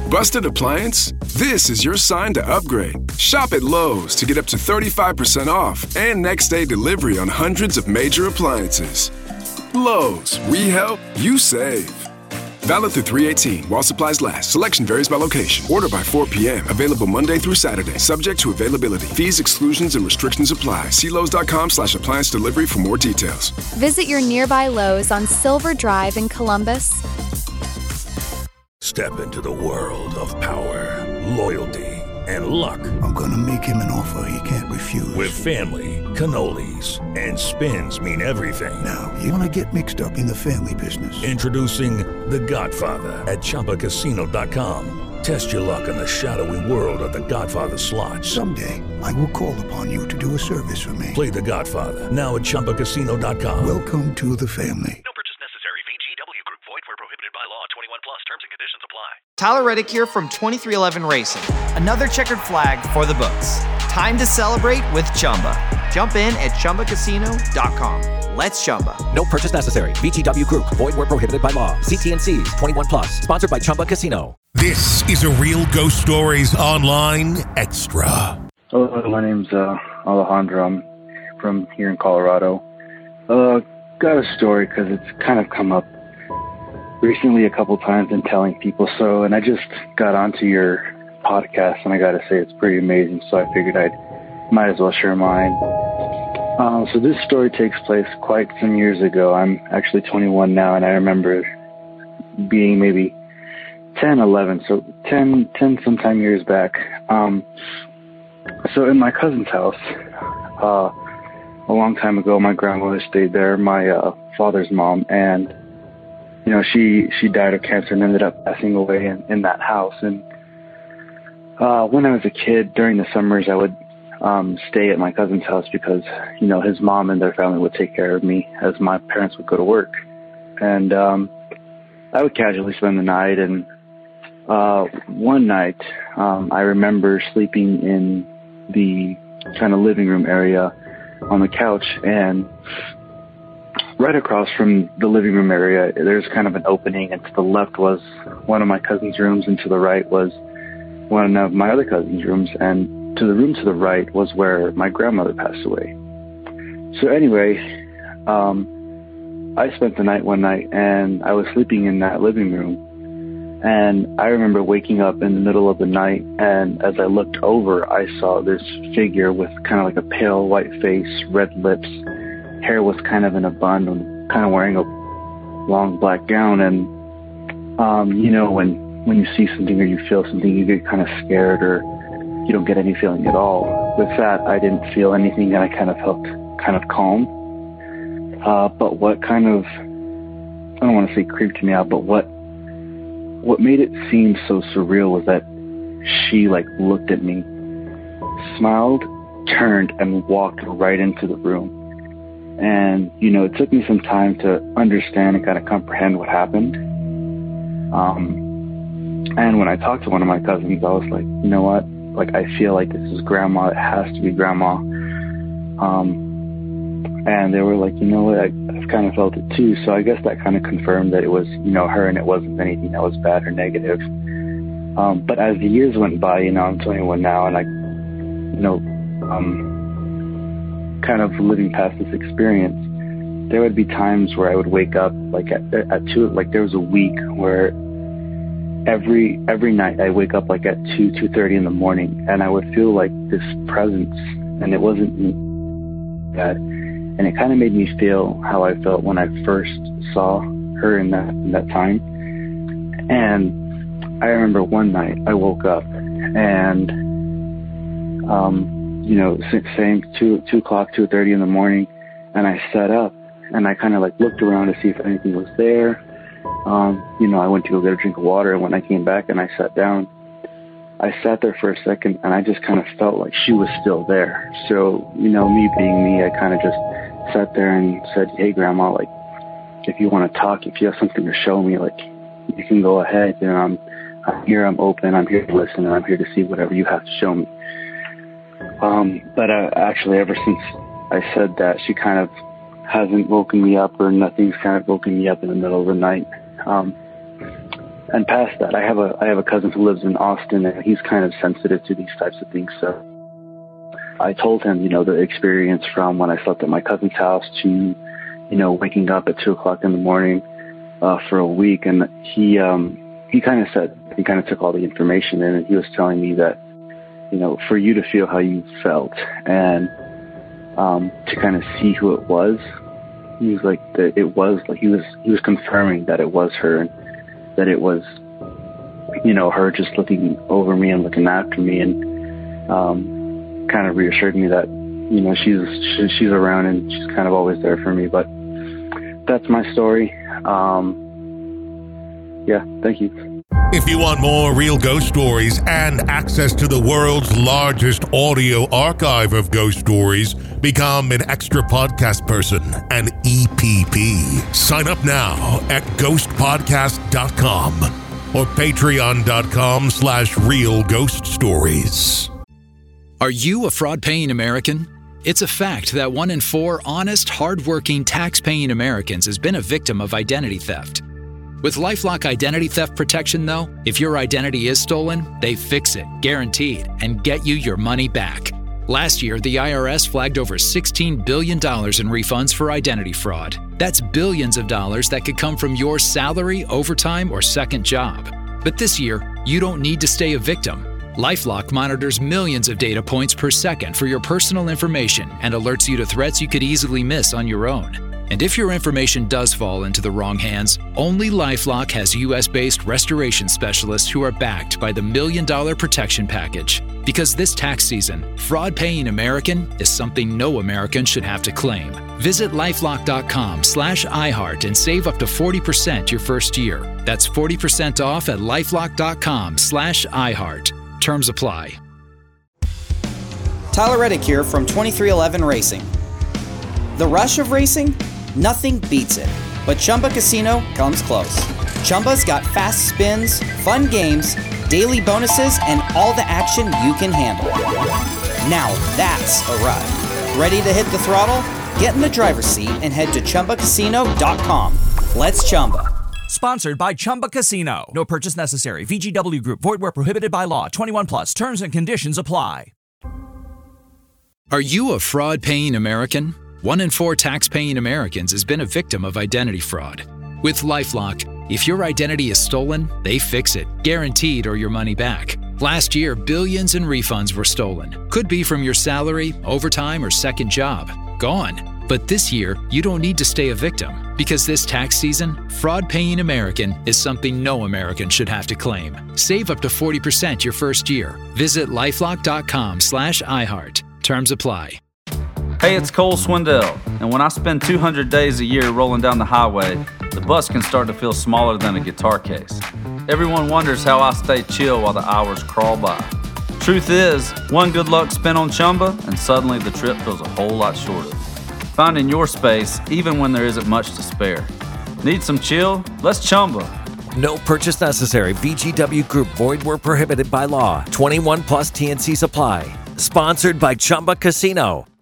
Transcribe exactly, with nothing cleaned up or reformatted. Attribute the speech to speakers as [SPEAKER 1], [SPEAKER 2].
[SPEAKER 1] Busted appliance? This is your sign to upgrade. Shop at Lowe's to get up to thirty-five percent off and next day delivery on hundreds of major appliances. Lowe's, we help, you save. Valid through three eighteen while supplies last. Selection varies by location. Order by four p.m. Available Monday through Saturday. Subject to availability. Fees, exclusions, and restrictions apply. See Lowe's.com slash appliance delivery for more details.
[SPEAKER 2] Visit your nearby Lowe's on Silver Drive in Columbus.
[SPEAKER 3] Step into the world of power, loyalty, and luck.
[SPEAKER 4] I'm going to make him an offer he can't refuse.
[SPEAKER 3] With family, cannolis, and spins mean everything.
[SPEAKER 4] Now, you want to get mixed up in the family business.
[SPEAKER 3] Introducing The Godfather at Chumba Casino dot com. Test your luck in the shadowy world of The Godfather slot.
[SPEAKER 4] Someday, I will call upon you to do a service for me.
[SPEAKER 3] Play The Godfather now at Chumba Casino dot com.
[SPEAKER 4] Welcome to the family.
[SPEAKER 5] No purchase necessary. V G W Group. Void where prohibited by law. twenty-one plus. Terms and conditions apply.
[SPEAKER 6] Tyler Reddick here from twenty-three eleven Racing. Another checkered flag for the books. Time to celebrate with Chumba. Jump in at Chumba Casino dot com. Let's Chumba.
[SPEAKER 7] No purchase necessary. V G W Group. Void where prohibited by law. See T and C's. twenty-one plus. Sponsored by Chumba Casino.
[SPEAKER 3] This is a Real Ghost Stories Online Extra.
[SPEAKER 8] Hello, my name's uh, Alejandro. I'm from here in Colorado. Uh, got a story because it's kind of come up recently a couple times in telling people so, and I just got onto your podcast, and I got to say it's pretty amazing, so I figured I might as well share mine. Um, so this story takes place quite some years ago. I'm actually twenty-one now, and I remember being maybe ten, eleven, so ten, ten sometime years back. Um, so in my cousin's house, uh, a long time ago, my grandmother stayed there, my uh, father's mom, and you know, she, she died of cancer and ended up passing away in, in that house. And uh, when I was a kid, during the summers, I would um, stay at my cousin's house because, you know, his mom and their family would take care of me as my parents would go to work. And um, I would casually spend the night. And uh, one night, um, I remember sleeping in the kind of living room area on the couch, and right across from the living room area, there's kind of an opening, and to the left was one of my cousin's rooms, and to the right was one of my other cousin's rooms, and to the room to the right was where my grandmother passed away. So anyway, um, I spent the night one night, and I was sleeping in that living room, and I remember waking up in the middle of the night, and as I looked over, I saw this figure with kind of like a pale white face, red lips. Hair was kind of in a bun, and kind of wearing a long black gown. And, um, you know, when, when you see something or you feel something, you get kind of scared, or you don't get any feeling at all. With that, I didn't feel anything, and I kind of felt kind of calm. Uh, but what kind of, I don't want to say creeped me out, but what, what made it seem so surreal was that she, like, looked at me, smiled, turned, and walked right into the room. And, you know, it took me some time to understand and kind of comprehend what happened. Um, and when I talked to one of my cousins, I was like, you know what? Like, I feel like this is Grandma. It has to be Grandma. Um, and they were like, you know what? I, I've kind of felt it too. So I guess that kind of confirmed that it was, you know, her, and it wasn't anything that was bad or negative. Um, but as the years went by, you know, I'm twenty-one now, and I, you know, um, kind of living past this experience, there would be times where I would wake up like at, at two, like there was a week where every every night I wake up like at two, two thirty in the morning, and I would feel like this presence, and it wasn't that, and it kind of made me feel how I felt when I first saw her in that in that time. And I remember one night I woke up, and um you know, same two two o'clock, two thirty in the morning, and I sat up, and I kind of like looked around to see if anything was there. Um, you know, I went to go get a drink of water, and when I came back and I sat down, I sat there for a second, and I just kind of felt like she was still there. So, you know, me being me, I kind of just sat there and said, "Hey, Grandma, like, if you want to talk, if you have something to show me, like, you can go ahead. You know, I'm, I'm here, I'm open, I'm here to listen, and I'm here to see whatever you have to show me." Um, but uh, actually, ever since I said that, she kind of hasn't woken me up, or nothing's kind of woken me up in the middle of the night. Um, and past that, I have a I have a cousin who lives in Austin, and he's kind of sensitive to these types of things. So I told him, you know, the experience from when I slept at my cousin's house to, you know, waking up at two o'clock in the morning uh, for a week. And he um, he kind of said, he kind of took all the information in, and he was telling me that, you know, for you to feel how you felt and um, to kind of see who it was, he was like, that it was like he was he was confirming that it was her, and that it was, you know, her just looking over me and looking after me, and um, kind of reassured me that, you know, she's she, she's around and she's kind of always there for me. But that's my story. Um, yeah, thank you.
[SPEAKER 9] If you want more real ghost stories and access to the world's largest audio archive of ghost stories, become an extra podcast person, an E P P. Sign up now at ghost podcast dot com or patreon.com slash real ghost stories.
[SPEAKER 10] Are you a fraud-paying American? It's a fact that one in four honest, hard-working, tax-paying Americans has been a victim of identity theft. With LifeLock Identity Theft Protection, though, if your identity is stolen, they fix it, guaranteed, and get you your money back. Last year, the I R S flagged over sixteen billion dollars in refunds for identity fraud. That's billions of dollars that could come from your salary, overtime, or second job. But this year, you don't need to stay a victim. LifeLock monitors millions of data points per second for your personal information and alerts you to threats you could easily miss on your own. And if your information does fall into the wrong hands, only LifeLock has U S-based restoration specialists who are backed by the Million Dollar Protection Package. Because this tax season, fraud-paying American is something no American should have to claim. Visit lifelock.com slash iHeart and save up to forty percent your first year. That's forty percent off at lifelock.com slash iHeart. Terms apply.
[SPEAKER 6] Tyler Reddick here from twenty-three eleven Racing. The rush of racing? Nothing beats it. But Chumba Casino comes close. Chumba's got fast spins, fun games, daily bonuses, and all the action you can handle. Now that's a ride. Ready to hit the throttle? Get in the driver's seat and head to chumba casino dot com. Let's Chumba.
[SPEAKER 11] Sponsored by Chumba Casino. No purchase necessary. V G W Group. Void where prohibited by law. twenty-one plus. Terms and conditions apply.
[SPEAKER 10] Are you a fraud-paying American? One in four tax-paying Americans has been a victim of identity fraud. With LifeLock, if your identity is stolen, they fix it, guaranteed, or your money back. Last year, billions in refunds were stolen. Could be from your salary, overtime, or second job. Gone. But this year, you don't need to stay a victim. Because this tax season, fraud-paying American is something no American should have to claim. Save up to forty percent your first year. Visit lifelock.com slash iHeart. Terms apply.
[SPEAKER 12] Hey, it's Cole Swindell, and when I spend two hundred days a year rolling down the highway, the bus can start to feel smaller than a guitar case. Everyone wonders how I stay chill while the hours crawl by. Truth is, one good luck spin on Chumba, and suddenly the trip feels a whole lot shorter. Finding your space, even when there isn't much to spare. Need some chill? Let's Chumba.
[SPEAKER 7] No purchase necessary. V G W Group. Void where prohibited by law. twenty-one plus T N Cs apply. Sponsored by Chumba Casino.